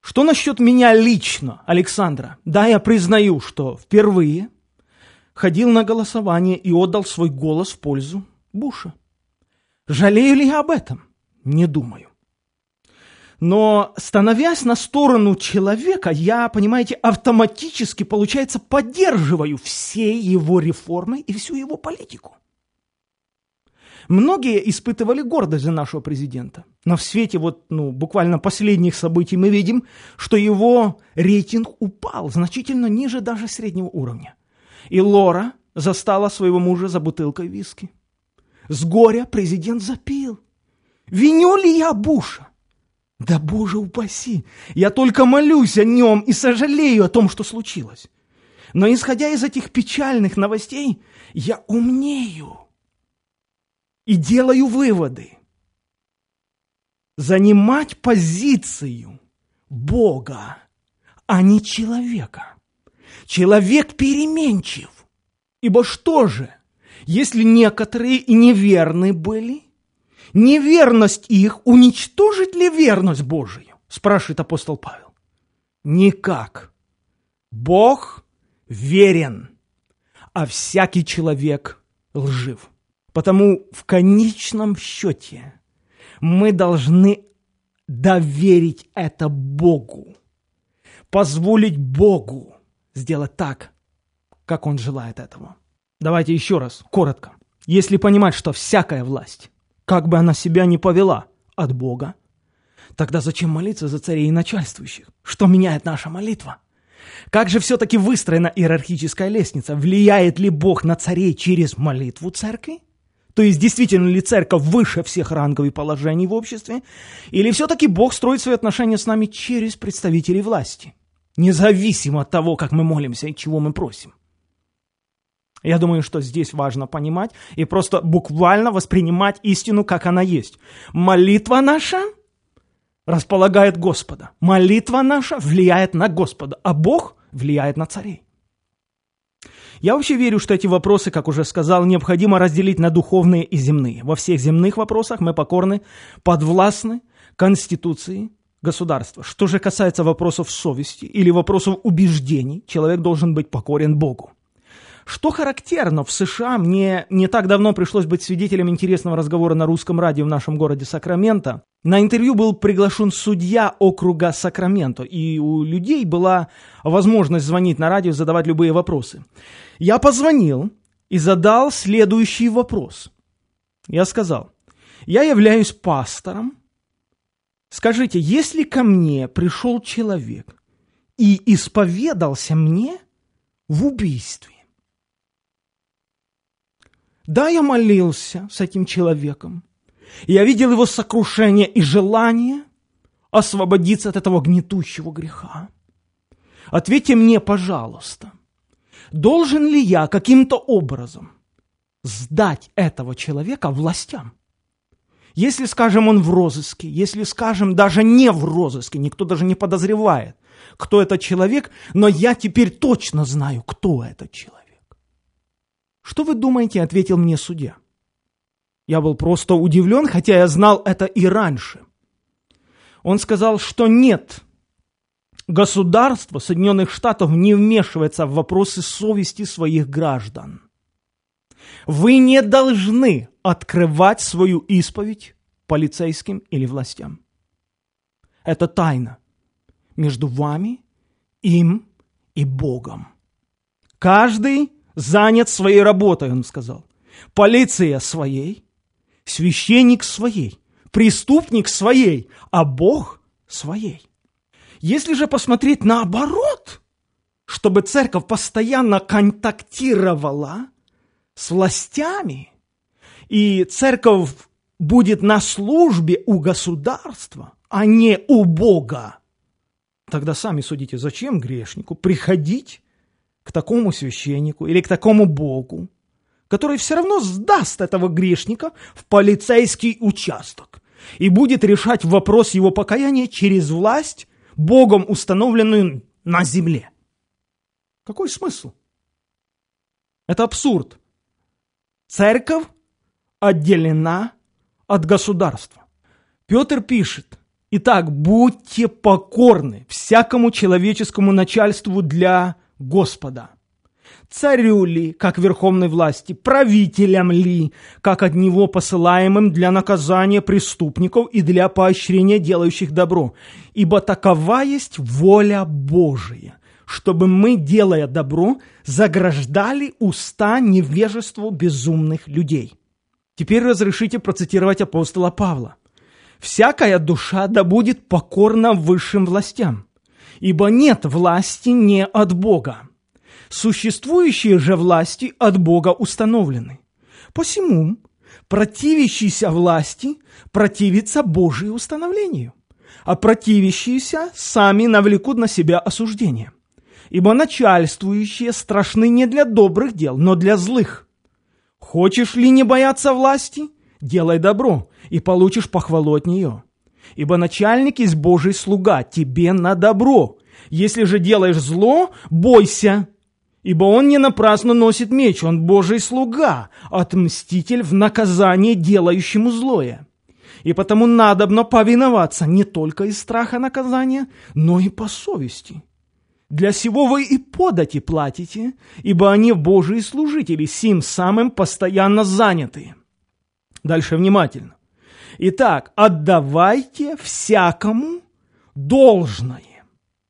Что насчет меня лично, Александра? Да, я признаю, что впервые ходил на голосование и отдал свой голос в пользу Буша. Жалею ли я об этом? Не думаю. Но, становясь на сторону человека, я, понимаете, автоматически, получается, поддерживаю все его реформы и всю его политику. Многие испытывали гордость за нашего президента. Но в свете буквально последних событий мы видим, что его рейтинг упал значительно ниже даже среднего уровня. И Лора застала своего мужа за бутылкой виски. С горя президент запил. Виню ли я Буша? Да, Боже упаси! Я только молюсь о нем и сожалею о том, что случилось. Но исходя из этих печальных новостей, я умнею и делаю выводы. Занимать позицию Бога, а не человека. Человек переменчив. Ибо что же, если некоторые и неверны были, неверность их уничтожит ли верность Божию? Спрашивает апостол Павел. Никак. Бог верен, а всякий человек лжив. Потому в конечном счете мы должны доверить это Богу, позволить Богу сделать так, как Он желает этого. Давайте еще раз, коротко. Если понимать, что всякая власть, как бы она себя ни повела, от Бога, тогда зачем молиться за царей и начальствующих? Что меняет наша молитва? Как же все-таки выстроена иерархическая лестница? Влияет ли Бог на царей через молитву церкви? То есть, действительно ли церковь выше всех рангов и положений в обществе? Или все-таки Бог строит свои отношения с нами через представителей власти? Независимо от того, как мы молимся и чего мы просим. Я думаю, что здесь важно понимать и просто буквально воспринимать истину, как она есть. Молитва наша располагает Господа. Молитва наша влияет на Господа, а Бог влияет на царей. Я вообще верю, что эти вопросы, как уже сказал, необходимо разделить на духовные и земные. Во всех земных вопросах мы покорны, подвластны Конституции государства. Что же касается вопросов совести или вопросов убеждений, человек должен быть покорен Богу. Что характерно, в США мне не так давно пришлось быть свидетелем интересного разговора на русском радио в нашем городе Сакраменто. На интервью был приглашен судья округа Сакраменто, и у людей была возможность звонить на радио, задавать любые вопросы. Я позвонил и задал следующий вопрос. Я сказал: я являюсь пастором. Скажите, если ко мне пришел человек и исповедался мне в убийстве, да, я молился с этим человеком. Я видел его сокрушение и желание освободиться от этого гнетущего греха. Ответьте мне, пожалуйста, должен ли я каким-то образом сдать этого человека властям? Если, скажем, он в розыске, если, скажем, даже не в розыске, никто даже не подозревает, кто этот человек, но я теперь точно знаю, кто этот человек. Что вы думаете, ответил мне судья? Я был просто удивлен, хотя я знал это и раньше. Он сказал, что нет, государство Соединенных Штатов не вмешивается в вопросы совести своих граждан. Вы не должны открывать свою исповедь полицейским или властям. Это тайна между вами, им и Богом. Каждый занят своей работой, он сказал. Полиция своей, священник своей, преступник своей, а Бог своей. Если же посмотреть наоборот, чтобы церковь постоянно контактировала с властями, и церковь будет на службе у государства, а не у Бога, тогда сами судите, зачем грешнику приходить к такому священнику или к такому Богу, который все равно сдаст этого грешника в полицейский участок и будет решать вопрос его покаяния через власть, Богом установленную на земле. Какой смысл? Это абсурд. Церковь отделена от государства. Петр пишет: Итак, будьте покорны всякому человеческому начальству для Господа. Царю ли, как верховной власти, правителям ли, как от него посылаемым для наказания преступников и для поощрения делающих добро. Ибо такова есть воля Божия, чтобы мы, делая добро, заграждали уста невежеству безумных людей. Теперь разрешите процитировать апостола Павла. «Всякая душа да будет покорна высшим властям, ибо нет власти не от Бога. Существующие же власти от Бога установлены. Посему противящийся власти противится Божию установлению, а противящиеся сами навлекут на себя осуждение. Ибо начальствующие страшны не для добрых дел, но для злых. Хочешь ли не бояться власти? Делай добро, и получишь похвалу от нее. Ибо начальник есть Божий слуга, тебе на добро. Если же делаешь зло, бойся, ибо он не напрасно носит меч, он Божий слуга, отмститель в наказание делающему злое. И потому надобно повиноваться не только из страха наказания, но и по совести. Для сего вы и подати платите, ибо они Божии служители, сим самым постоянно занятые». Дальше внимательно. Итак, отдавайте всякому должное.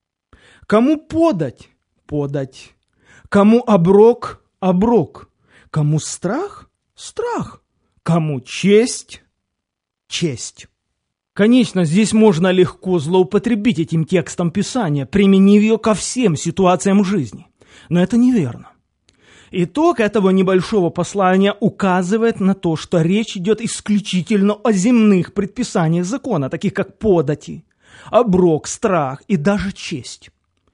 Кому подать? Подать. Кому оброк? Оброк. Кому страх? Страх. Кому честь? Честь. Конечно, здесь можно легко злоупотребить этим текстом Писания, применив ее ко всем ситуациям жизни. Но это неверно. Итог этого небольшого послания указывает на то, что речь идет исключительно о земных предписаниях закона, таких как подати, оброк, страх и даже честь.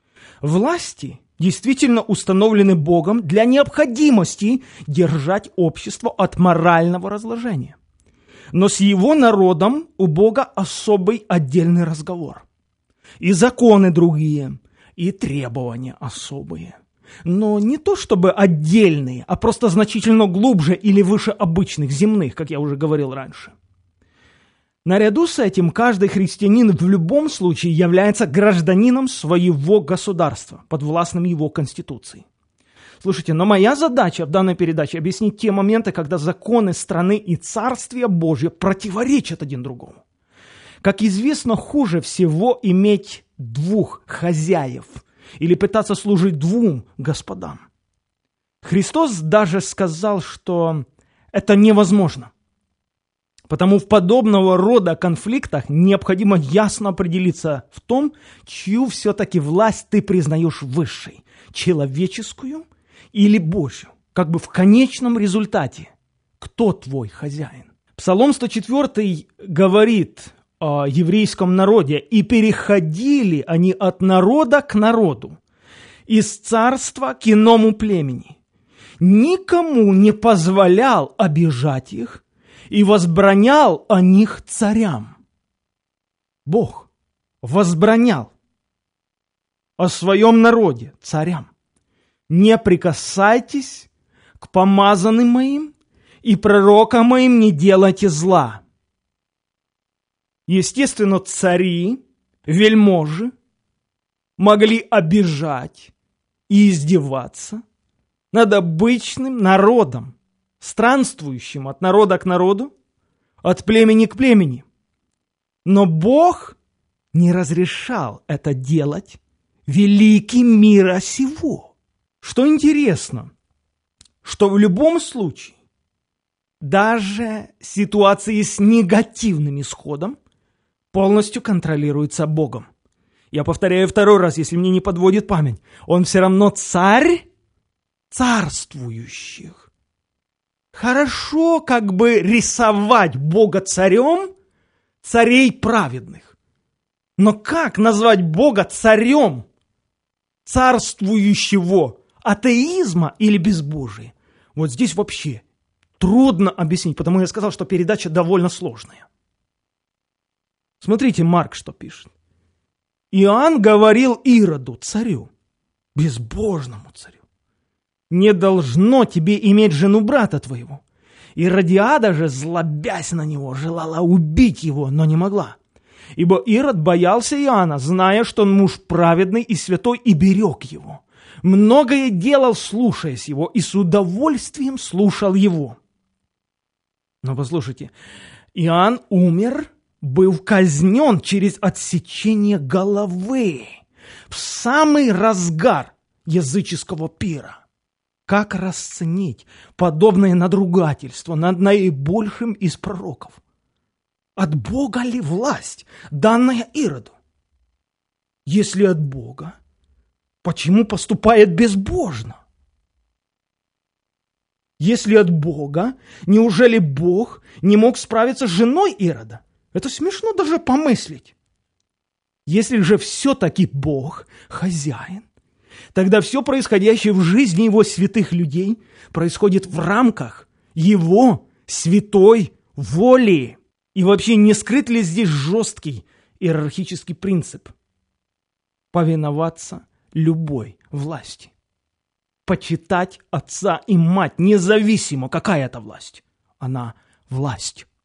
Власти действительно установлены Богом для необходимости держать общество от морального разложения. Но с его народом у Бога особый отдельный разговор. И законы другие, и требования особые. Но не то чтобы отдельные, а просто значительно глубже или выше обычных земных, как я уже говорил раньше. Наряду с этим каждый христианин в любом случае является гражданином своего государства, подвластным его конституции. Слушайте, но моя задача в данной передаче объяснить те моменты, когда законы страны и Царствия Божье противоречат один другому. Как известно, хуже всего иметь двух хозяев или пытаться служить двум господам. Христос даже сказал, что это невозможно. Потому в подобного рода конфликтах необходимо ясно определиться в том, чью все-таки власть ты признаешь высшей, человеческую или Божью. Как бы в конечном результате, кто твой хозяин? Псалом 104 говорит о еврейском народе: «И переходили они от народа к народу, из царства к иному племени. Никому не позволял обижать их и возбранял о них царям». Бог возбранял о своем народе царям: «Не прикасайтесь к помазанным моим, и пророкам моим не делайте зла». Естественно, цари, вельможи могли обижать и издеваться над обычным народом, странствующим от народа к народу, от племени к племени. Но Бог не разрешал это делать великим мира сего. Что интересно, что в любом случае, даже ситуации с негативным исходом полностью контролируется Богом. Я повторяю второй раз, если мне не подводит память. Он все равно царь царствующих. Хорошо как бы рисовать Бога царем царей праведных. Но как назвать Бога царем царствующего атеизма или безбожия? Вот здесь вообще трудно объяснить, потому я сказал, что передача довольно сложная. Смотрите, Марк что пишет. Иоанн говорил Ироду, царю, безбожному царю: «Не должно тебе иметь жену брата твоего». Иродиада же, злобясь на него, желала убить его, но не могла. Ибо Ирод боялся Иоанна, зная, что он муж праведный и святой, и берег его. Многое делал, слушаясь его, и с удовольствием слушал его. Но послушайте, Иоанн умер, был казнен через отсечение головы в самый разгар языческого пира. Как расценить подобное надругательство над наибольшим из пророков? От Бога ли власть, данная Ироду? Если от Бога, почему поступает безбожно? Если от Бога, неужели Бог не мог справиться с женой Ирода? Это смешно даже помыслить. Если же все-таки Бог хозяин, тогда все происходящее в жизни его святых людей происходит в рамках его святой воли. И вообще не скрыт ли здесь жесткий иерархический принцип? Повиноваться любой власти. Почитать отца и мать, независимо, какая это власть. Она власть.